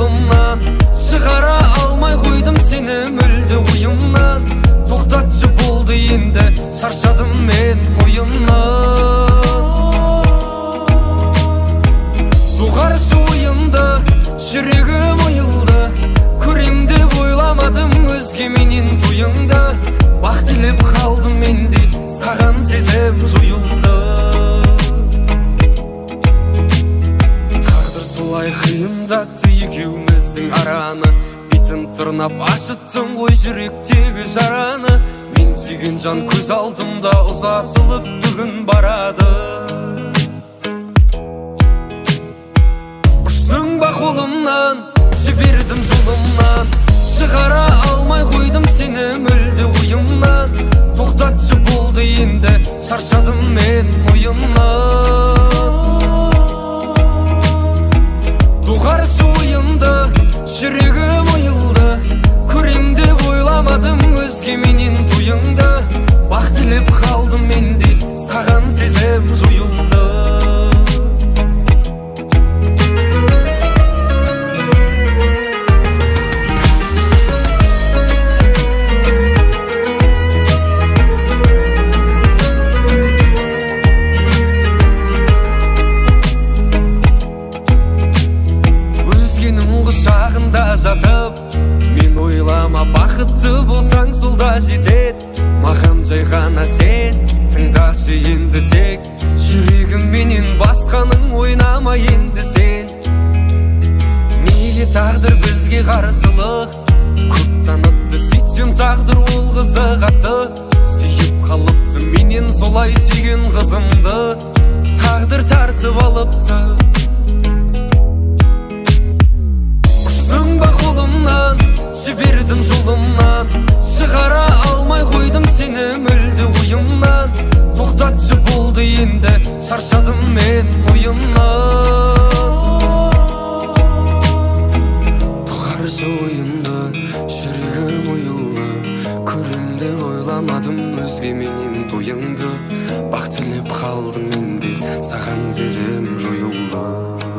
жолымнан, шығара алмай қойдым сені мүлде ойымнан. Тоқтатшы болды енді, шаршадым мен ойымнан. Доғаршы ойымды, жүрегім ойылды, көрем деп ойламадым өзге менен тойыңды. Бақ тілеп қалдым менде, саған сезім жойылды. Тағдыр солай қиындатты екеуміздің араны, бетін тырнап ашыттың ғой жүректегі жараны. Мен сүйген жан көз алдымда ұзатылып бүгін барады. Ұшсың ба қолымнан, жібердім жолымнан, шығара алмай қойдым сені мүлде ойымнан. Тоқтатшы болды енді, шаршадым мен ойымнан. Доғаршы ойымды, жүрегім ойылды, көрем деп ойламадым өзге менен тойыңды. Бақ тілеп қалдым менде, саған сезім жойылды. Құшағында жатып, мен ойлама бақытты болсаң сол да жетет. Маған жай ғана сен, тыңдашы енді тек, жүрегім менен басқаның ойнама енді сен. Неге тағдыр бізге қарсылық, көп танытты, сөйтсем тағдыр ол қызық атты. Сүйіп қалыпты менен солай сүйген қызымды, тағдыр тартып алыпты. Қолымнан, жібердім жолымнан, шығара алмай қойдым сені мүлде ойымнан. Тоқтатшы болды енді, шаршадым мен ойымнан. Доғаршы ойымды, жүрегім ойылды, көрем деп ойламадым өзге менен тойыңды. Бақ тілеп қалдым менде, саған сезім жойылды.